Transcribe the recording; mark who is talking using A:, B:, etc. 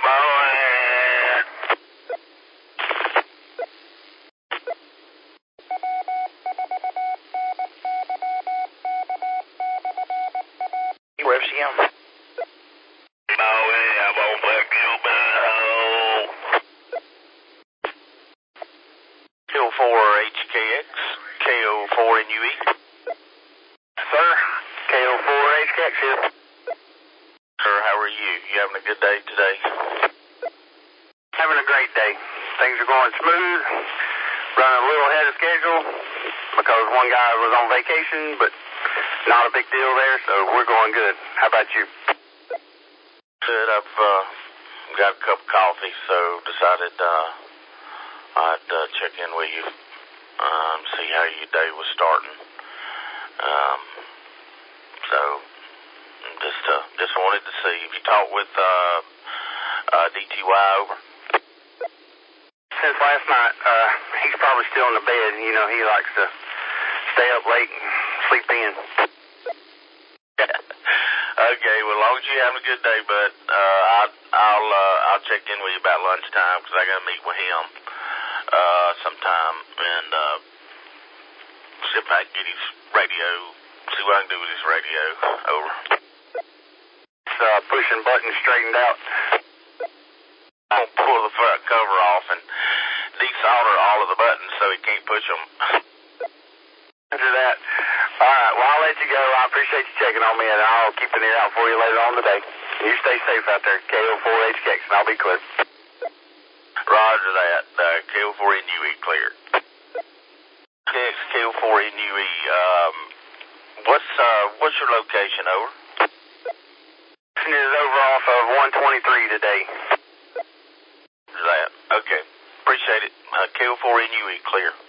A: Where's she on? KO4HKX, KO4NUE. Sir, KO4HKX here. Sir, how are you? You having a good day today? Having a great day. Things are going smooth. Running a little ahead of schedule because one guy was on vacation, but not a big deal there, so we're going good. How about you? Good. I've got a cup of coffee, so decided I'd check in with you, see how your day was starting. So just wanted to see if you talked with DTY over. Since last night, he's probably still in the bed. You know, he likes to stay up late and sleep in. Okay, well, as long as you're having a good day, bud, I'll check in with you about lunchtime because I got to meet with him sometime and see if I can get his radio, see what I can do with his radio. Over. It's pushing buttons straightened out. I'm going to pull the front cover off and desolder all of the buttons so he can't push them. After that. All right, well, I'll let you go. I appreciate you checking on me, and I'll keep an ear out for you later on today. You stay safe out there, KO4HKX, and I'll be clear. Roger that. KO4NUE clear. KO4NUE, what's your location, over? It is over off of 123 today. That. Okay. Appreciate it. KO4NUE clear.